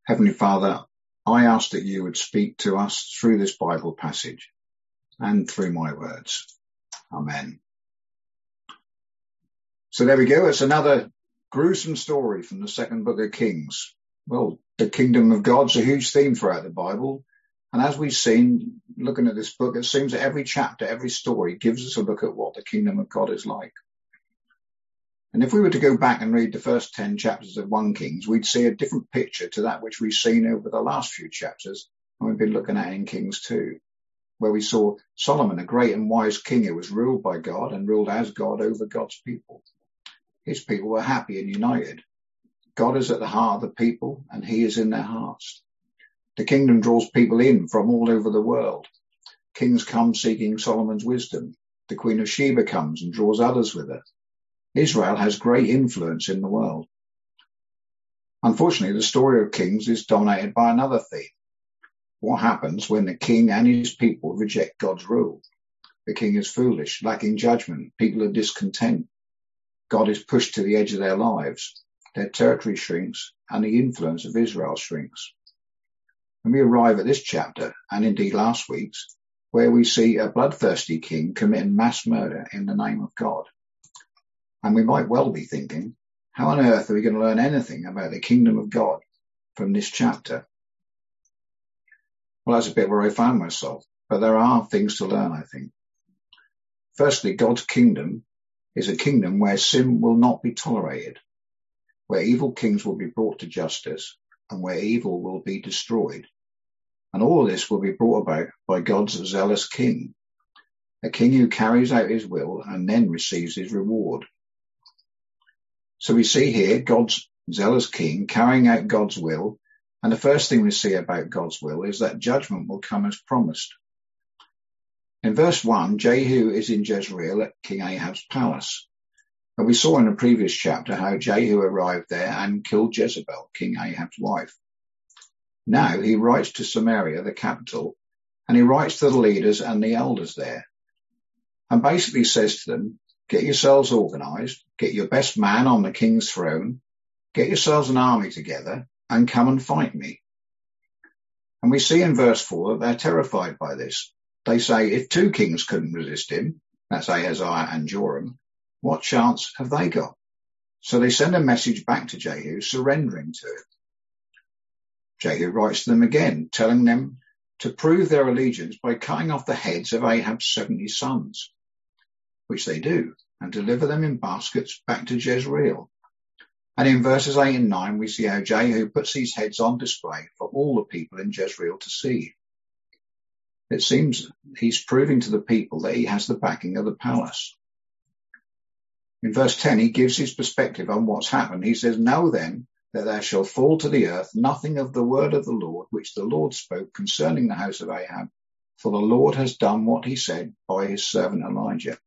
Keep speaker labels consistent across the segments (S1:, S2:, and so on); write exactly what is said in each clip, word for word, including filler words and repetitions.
S1: Heavenly Father, I ask that you would speak to us through this Bible passage and through my words. Amen. So there we go. It's another gruesome story from the second book of Kings. Well, the kingdom of God's a huge theme throughout the Bible. And as we've seen, looking at this book, it seems that every chapter, every story gives us a look at what the kingdom of God is like. And if we were to go back and read the first ten chapters of First Kings, we'd see a different picture to that which we've seen over the last few chapters, and we've been looking at in Kings two, where we saw Solomon, a great and wise king who was ruled by God and ruled as God over God's people. His people were happy and united. God is at the heart of the people, and he is in their hearts. The kingdom draws people in from all over the world. Kings come seeking Solomon's wisdom. The Queen of Sheba comes and draws others with her. Israel has great influence in the world. Unfortunately, the story of Kings is dominated by another theme. What happens when the king and his people reject God's rule? The king is foolish, lacking judgment. People are discontent. God is pushed to the edge of their lives. Their territory shrinks, and the influence of Israel shrinks. And we arrive at this chapter, and indeed last week's, where we see a bloodthirsty king committing mass murder in the name of God. And we might well be thinking, how on earth are we going to learn anything about the kingdom of God from this chapter? Well, that's a bit where I found myself, but there are things to learn, I think. Firstly, God's kingdom is a kingdom where sin will not be tolerated, where evil kings will be brought to justice, and where evil will be destroyed. And all of this will be brought about by God's zealous king, a king who carries out his will and then receives his reward. So we see here God's zealous king carrying out God's will, and the first thing we see about God's will is that judgment will come as promised. In verse one, Jehu is in Jezreel at King Ahab's palace. And we saw in the previous chapter how Jehu arrived there and killed Jezebel, King Ahab's wife. Now he writes to Samaria, the capital, and he writes to the leaders and the elders there, and basically says to them, get yourselves organized, get your best man on the king's throne, get yourselves an army together, and come and fight me. And we see in verse four that they're terrified by this. They say, if two kings couldn't resist him, that's Ahaziah and Joram, what chance have they got? So they send a message back to Jehu, surrendering to it. Jehu writes to them again, telling them to prove their allegiance by cutting off the heads of Ahab's seventy sons, which they do, and deliver them in baskets back to Jezreel. And in verses eight and nine, we see how Jehu puts these heads on display for all the people in Jezreel to see. It seems he's proving to the people that he has the backing of the palace. In verse ten, he gives his perspective on what's happened. He says, know then that there shall fall to the earth nothing of the word of the Lord, which the Lord spoke concerning the house of Ahab, for the Lord has done what he said by his servant Elijah.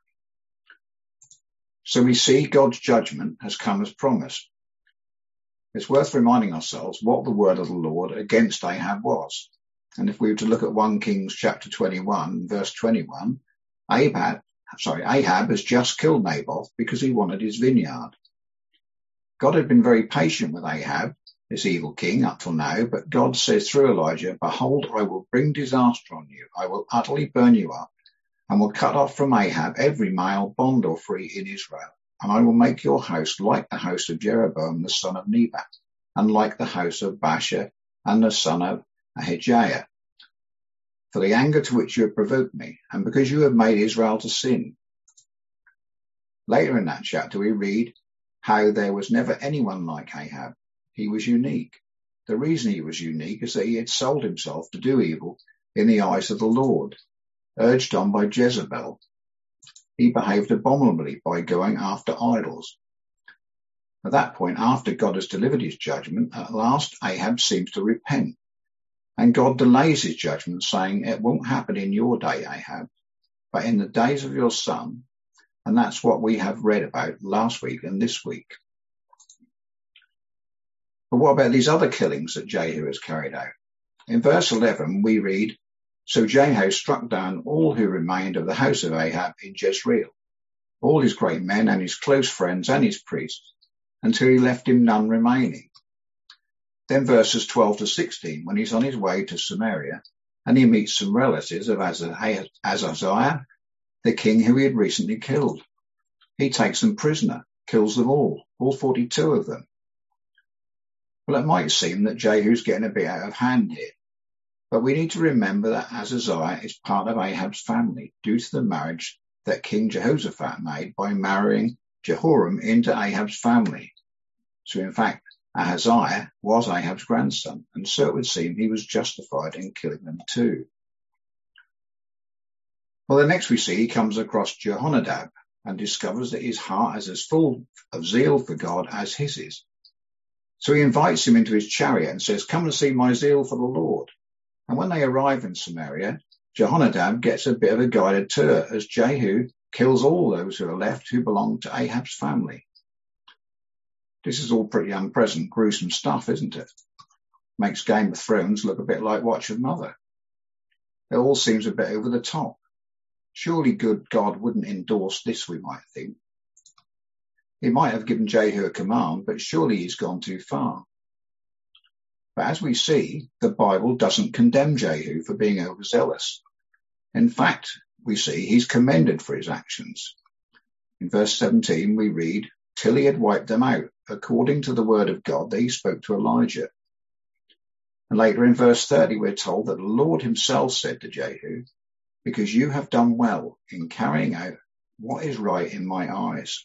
S1: So we see God's judgment has come as promised. It's worth reminding ourselves what the word of the Lord against Ahab was. And if we were to look at First Kings chapter twenty-one, verse twenty-one, Ahab, sorry, Ahab has just killed Naboth because he wanted his vineyard. God had been very patient with Ahab, this evil king, up till now, but God says through Elijah, behold, I will bring disaster on you. I will utterly burn you up, and will cut off from Ahab every male, bond or free in Israel. And I will make your house like the house of Jeroboam the son of Nebat, and like the house of Baasha and the son of Ahijah, for the anger to which you have provoked me, and because you have made Israel to sin. Later in that chapter we read how there was never anyone like Ahab. He was unique. The reason he was unique is that he had sold himself to do evil in the eyes of the Lord, urged on by Jezebel. He behaved abominably by going after idols. At that point, after God has delivered his judgment, at last Ahab seems to repent. And God delays his judgment, saying, it won't happen in your day, Ahab, but in the days of your son. And that's what we have read about last week and this week. But what about these other killings that Jehu has carried out? In verse eleven, we read, so Jehu struck down all who remained of the house of Ahab in Jezreel, all his great men and his close friends and his priests, until he left him none remaining. Then verses twelve to sixteen, when he's on his way to Samaria and he meets some relatives of Ahaziah, the king who he had recently killed. He takes them prisoner, kills them all, all forty-two of them. Well, it might seem that Jehu's getting a bit out of hand here, but we need to remember that Ahaziah is part of Ahab's family due to the marriage that King Jehoshaphat made by marrying Jehoram into Ahab's family. So in fact, Ahaziah was Ahab's grandson, and so it would seem he was justified in killing them too. Well, then next we see he comes across Jehonadab and discovers that his heart is as full of zeal for God as his is. So he invites him into his chariot and says, "Come and see my zeal for the Lord." And when they arrive in Samaria, Jehonadab gets a bit of a guided tour as Jehu kills all those who are left who belong to Ahab's family. This is all pretty unpleasant, gruesome stuff, isn't it? Makes Game of Thrones look a bit like Watch of Mother. It all seems a bit over the top. Surely good God wouldn't endorse this, we might think. He might have given Jehu a command, but surely he's gone too far. But as we see, the Bible doesn't condemn Jehu for being overzealous. In fact, we see he's commended for his actions. In verse seventeen, we read, "Till he had wiped them out, according to the word of God that he spoke to Elijah." And later in verse thirty, we're told that the Lord himself said to Jehu, "Because you have done well in carrying out what is right in my eyes."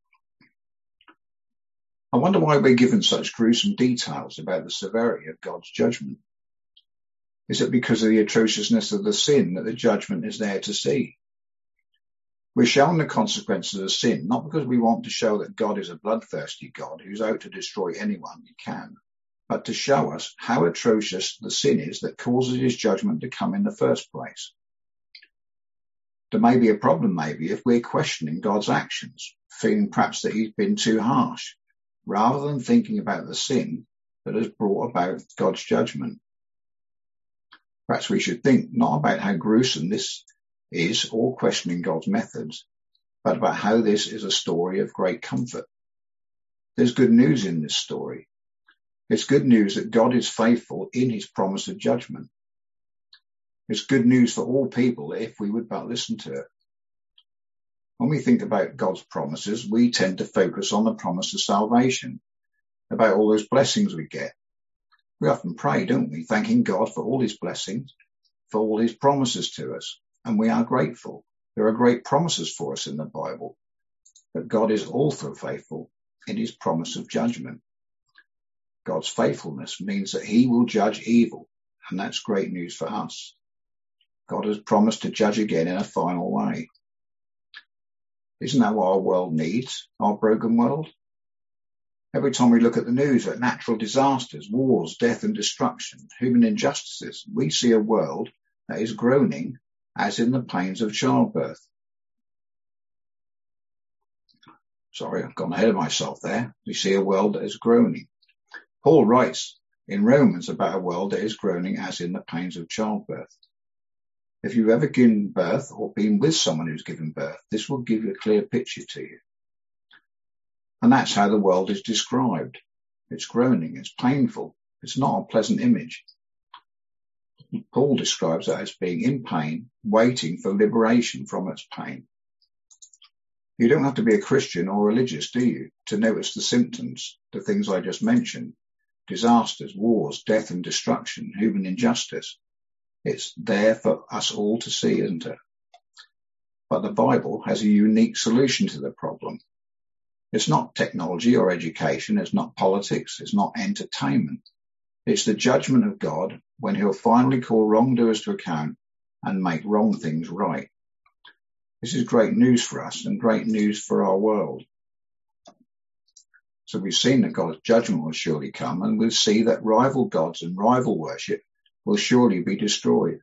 S1: I wonder why we're given such gruesome details about the severity of God's judgment. Is it because of the atrociousness of the sin that the judgment is there to see? We're shown the consequences of sin, not because we want to show that God is a bloodthirsty God who's out to destroy anyone he can, but to show us how atrocious the sin is that causes his judgment to come in the first place. There may be a problem, maybe, if we're questioning God's actions, feeling perhaps that he's been too harsh, rather than thinking about the sin that has brought about God's judgment. Perhaps we should think not about how gruesome this is or questioning God's methods, but about how this is a story of great comfort. There's good news in this story. It's good news that God is faithful in his promise of judgment. It's good news for all people if we would but listen to it. When we think about God's promises, we tend to focus on the promise of salvation, about all those blessings we get. We often pray, don't we, thanking God for all his blessings, for all his promises to us, and we are grateful. There are great promises for us in the Bible, but God is also faithful in his promise of judgment. God's faithfulness means that he will judge evil, and that's great news for us. God has promised to judge again in a final way. Isn't that what our world needs, our broken world? Every time we look at the news, at natural disasters, wars, death and destruction, human injustices, we see a world that is groaning as in the pains of childbirth. Sorry, I've gone ahead of myself there. We see a world that is groaning. Paul writes in Romans about a world that is groaning as in the pains of childbirth. If you've ever given birth or been with someone who's given birth, this will give you a clear picture to you. And that's how the world is described. It's groaning, it's painful, it's not a pleasant image. Paul describes it as being in pain, waiting for liberation from its pain. You don't have to be a Christian or religious, do you, to notice the symptoms, the things I just mentioned, disasters, wars, death and destruction, human injustice. It's there for us all to see, isn't it? But the Bible has a unique solution to the problem. It's not technology or education. It's not politics. It's not entertainment. It's the judgment of God when he'll finally call wrongdoers to account and make wrong things right. This is great news for us and great news for our world. So we've seen that God's judgment will surely come, and we'll see that rival gods and rival worship will surely be destroyed.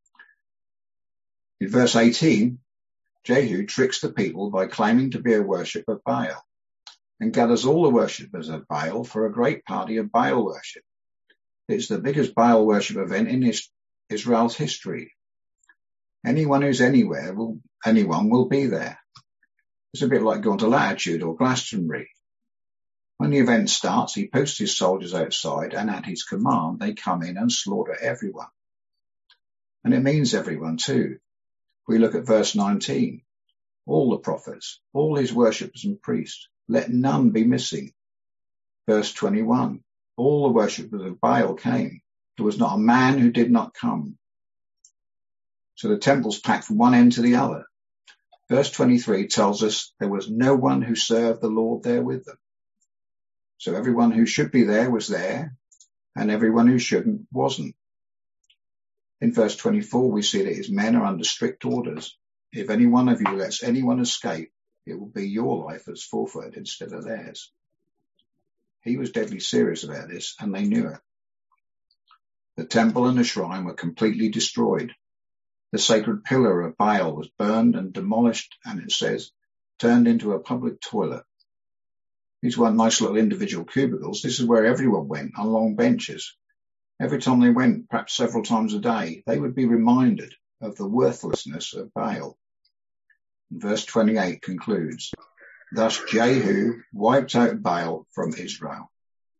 S1: In verse eighteen, Jehu tricks the people by claiming to be a worshipper of Baal and gathers all the worshippers of Baal for a great party of Baal worship. It's the biggest Baal worship event in Israel's history. Anyone who's anywhere will, anyone will be there. It's a bit like going to Latitude or Glastonbury. When the event starts, he posts his soldiers outside, and at his command, they come in and slaughter everyone. And it means everyone too. We look at verse nineteen. All the prophets, all his worshippers and priests, let none be missing. Verse twenty-one. All the worshippers of Baal came. There was not a man who did not come. So the temple's packed from one end to the other. Verse twenty-three tells us there was no one who served the Lord there with them. So everyone who should be there was there, and everyone who shouldn't wasn't. In verse twenty-four, we see that his men are under strict orders. If any one of you lets anyone escape, it will be your life that's forfeited instead of theirs. He was deadly serious about this, and they knew it. The temple and the shrine were completely destroyed. The sacred pillar of Baal was burned and demolished, and it says, turned into a public toilet. These weren't nice little individual cubicles. This is where everyone went, on long benches. Every time they went, perhaps several times a day, they would be reminded of the worthlessness of Baal. And verse twenty-eight concludes, thus Jehu wiped out Baal from Israel.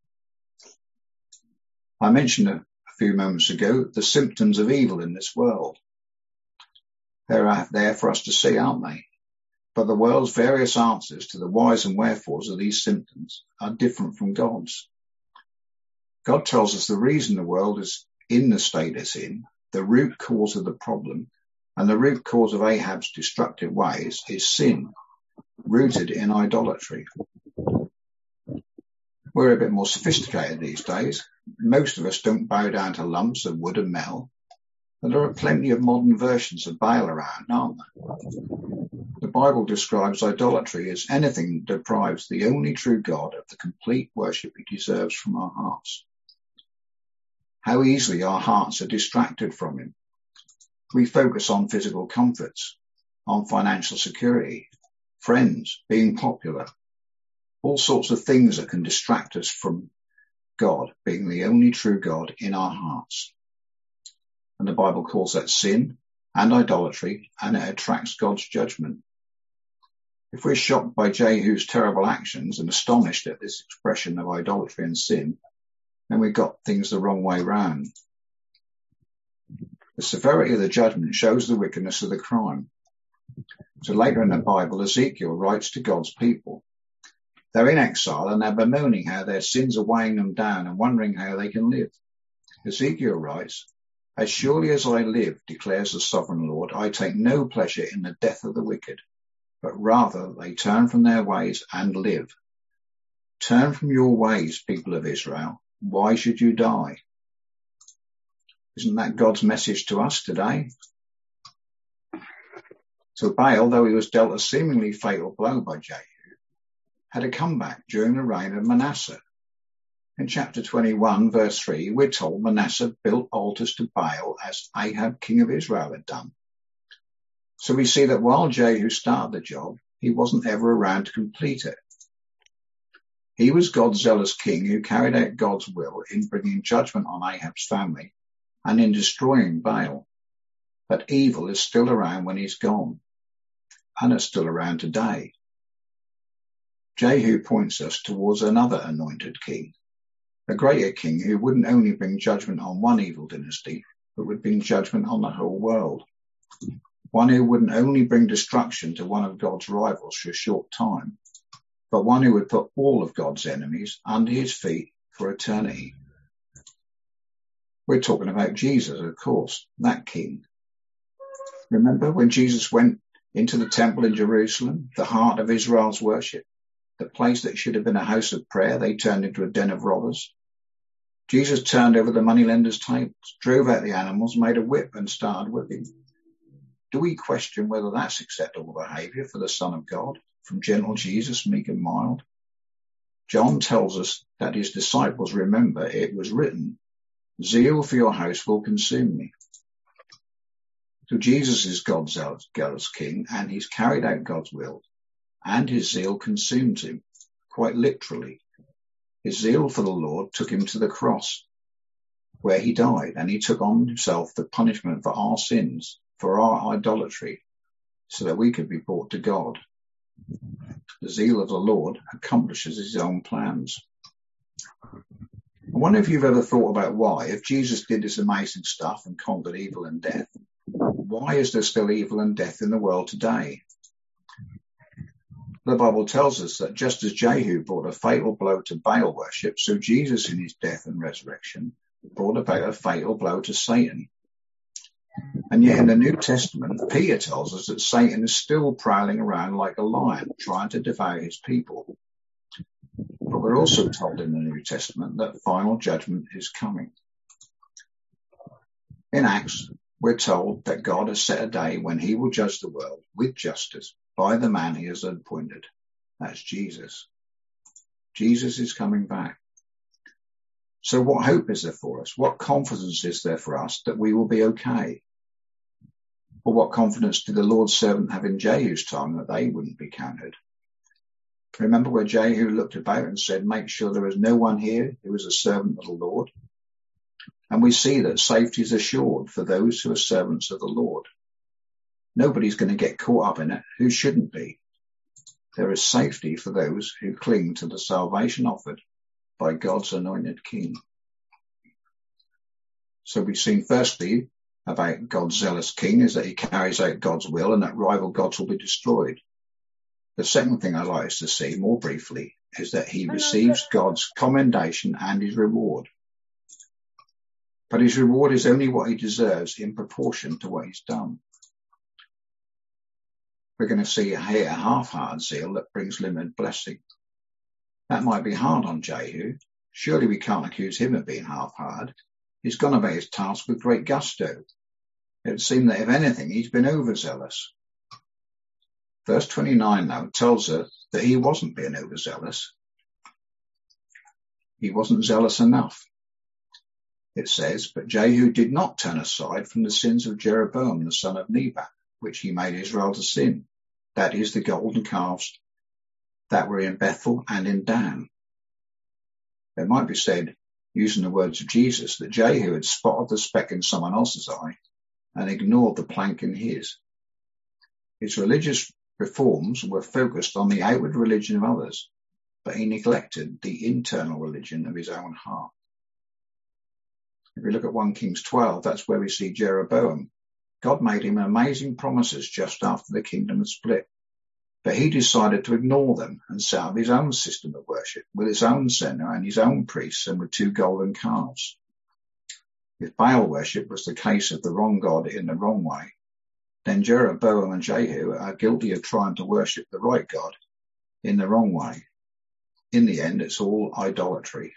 S1: I mentioned a, a few moments ago the symptoms of evil in this world. They're there for us to see, aren't they? But the world's various answers to the whys and wherefores of these symptoms are different from God's. God tells us the reason the world is in the state it's in, the root cause of the problem, and the root cause of Ahab's destructive ways is sin, rooted in idolatry. We're a bit more sophisticated these days. Most of us don't bow down to lumps of wood and metal, and there are plenty of modern versions of Baal around, aren't there? The Bible describes idolatry as anything that deprives the only true God of the complete worship he deserves from our hearts. How easily our hearts are distracted from him. We focus on physical comforts, on financial security, friends, being popular, all sorts of things that can distract us from God being the only true God in our hearts. And the Bible calls that sin and idolatry, and it attracts God's judgment. If we're shocked by Jehu's terrible actions and astonished at this expression of idolatry and sin, then we've got things the wrong way round. The severity of the judgment shows the wickedness of the crime. So later in the Bible, Ezekiel writes to God's people. They're in exile and they're bemoaning how their sins are weighing them down and wondering how they can live. Ezekiel writes, as surely as I live, declares the sovereign Lord, I take no pleasure in the death of the wicked, but rather they turn from their ways and live. Turn from your ways, people of Israel. Why should you die? Isn't that God's message to us today? So Baal, though he was dealt a seemingly fatal blow by Jehu, had a comeback during the reign of Manasseh. In chapter twenty-one, verse three, we're told Manasseh built altars to Baal as Ahab, king of Israel, had done. So we see that while Jehu started the job, he wasn't ever around to complete it. He was God's zealous king who carried out God's will in bringing judgment on Ahab's family and in destroying Baal. But evil is still around when he's gone, and it's still around today. Jehu points us towards another anointed king, a greater king who wouldn't only bring judgment on one evil dynasty, but would bring judgment on the whole world. One who wouldn't only bring destruction to one of God's rivals for a short time, but one who would put all of God's enemies under his feet for eternity. We're talking about Jesus, of course, that king. Remember when Jesus went into the temple in Jerusalem, the heart of Israel's worship, the place that should have been a house of prayer, they turned into a den of robbers. Jesus turned over the moneylenders' tables, drove out the animals, made a whip and started whipping. Do we question whether that's acceptable behaviour for the Son of God, from gentle Jesus, meek and mild? John tells us that his disciples remember it was written, zeal for your house will consume me. So Jesus is God's zealous king, and he's carried out God's will, and his zeal consumes him, quite literally. His zeal for the Lord took him to the cross, where he died, and he took on himself the punishment for our sins, for our idolatry, so that we could be brought to God. The zeal of the Lord accomplishes his own plans. I wonder if you've ever thought about why, if Jesus did this amazing stuff and conquered evil and death, why is there still evil and death in the world today? The Bible tells us that just as Jehu brought a fatal blow to Baal worship, so Jesus in his death and resurrection brought about a fatal blow to Satan. And yet in the New Testament, Peter tells us that Satan is still prowling around like a lion, trying to devour his people. But we're also told in the New Testament that final judgment is coming. In Acts, we're told that God has set a day when he will judge the world with justice by the man he has appointed. That's Jesus. Jesus is coming back. So what hope is there for us? What confidence is there for us that we will be okay? Or what confidence did the Lord's servant have in Jehu's time that they wouldn't be counted? Remember where Jehu looked about and said, make sure there is no one here who is a servant of the Lord? And we see that safety is assured for those who are servants of the Lord. Nobody's going to get caught up in it who shouldn't be. There is safety for those who cling to the salvation offered by God's anointed King. So we've seen firstly about God's zealous King is that he carries out God's will and that rival gods will be destroyed. The second thing I'd like us to see more briefly is that he receives God's commendation and his reward. But his reward is only what he deserves in proportion to what he's done. We're going to see here a half-hearted zeal that brings limited blessing. That might be hard on Jehu. Surely we can't accuse him of being half-hearted. He's gone about his task with great gusto. It would seem that if anything, he's been overzealous. Verse twenty-nine now tells us that he wasn't being overzealous. He wasn't zealous enough. It says, but Jehu did not turn aside from the sins of Jeroboam, the son of Nebat, which he made Israel to sin. That is the golden calves that were in Bethel and in Dan. It might be said, using the words of Jesus, that Jehu had spotted the speck in someone else's eye and ignored the plank in his. His religious reforms were focused on the outward religion of others, but he neglected the internal religion of his own heart. If we look at First Kings twelve, that's where we see Jeroboam. God made him amazing promises just after the kingdom had split, but he decided to ignore them and set up his own system of worship with his own center and his own priests and with two golden calves. If Baal worship was the case of the wrong God in the wrong way, then Jeroboam and Jehu are guilty of trying to worship the right God in the wrong way. In the end, it's all idolatry.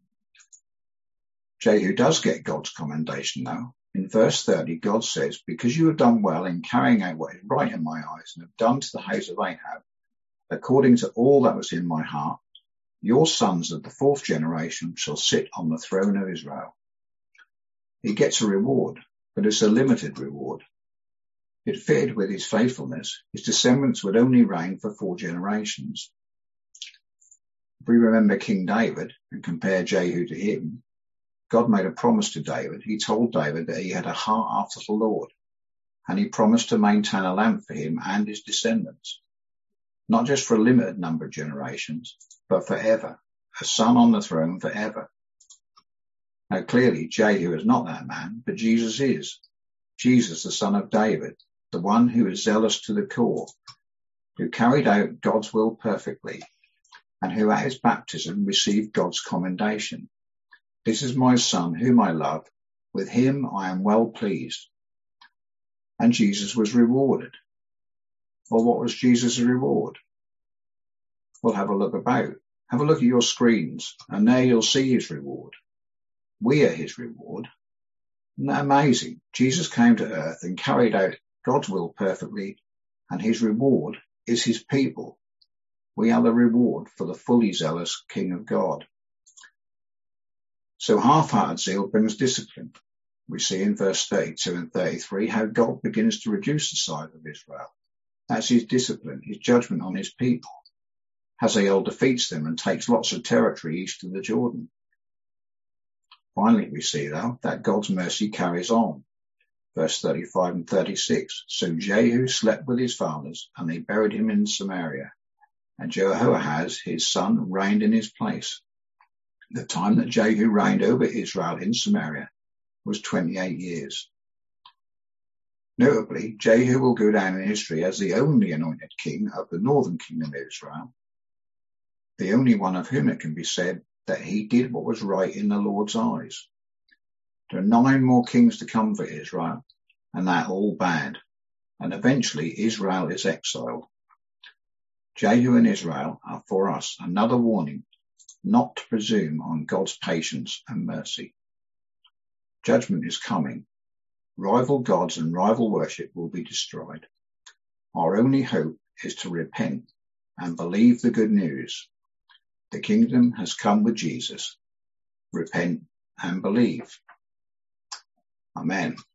S1: Jehu does get God's commendation though. In verse thirty, God says, because you have done well in carrying out what is right in my eyes and have done to the house of Ahab, according to all that was in my heart, your sons of the fourth generation shall sit on the throne of Israel. He gets a reward, but it's a limited reward. It fitted with his faithfulness. His descendants would only reign for four generations. If we remember King David and compare Jehu to him, God made a promise to David. He told David that he had a heart after the Lord, and he promised to maintain a lamp for him and his descendants, not just for a limited number of generations, but forever, a son on the throne forever. Now clearly Jehu is not that man, but Jesus is. Jesus, the son of David, the one who is zealous to the core, who carried out God's will perfectly, and who at his baptism received God's commendation. This is my son whom I love. With him I am well pleased. And Jesus was rewarded. Well, what was Jesus' reward? Well, have a look about. Have a look at your screens, and there you'll see his reward. We are his reward. Isn't that amazing? Jesus came to earth and carried out God's will perfectly, and his reward is his people. We are the reward for the fully zealous King of God. So half-hearted zeal brings discipline. We see in verse thirty-two and thirty-three how God begins to reduce the size of Israel. That's his discipline, his judgment on his people. Hazael defeats them and takes lots of territory east of the Jordan. Finally, we see, though, that God's mercy carries on. Verse thirty-five and thirty-six. So Jehu slept with his fathers, and they buried him in Samaria. And Jehoahaz, his son, reigned in his place. The time that Jehu reigned over Israel in Samaria was twenty-eight years. Notably, Jehu will go down in history as the only anointed king of the northern kingdom of Israel, the only one of whom it can be said that he did what was right in the Lord's eyes. There are nine more kings to come for Israel, and they're all bad, and eventually Israel is exiled. Jehu and Israel are for us another warning not to presume on God's patience and mercy. Judgment is coming. Rival gods and rival worship will be destroyed. Our only hope is to repent and believe the good news. The kingdom has come with Jesus. Repent and believe. Amen.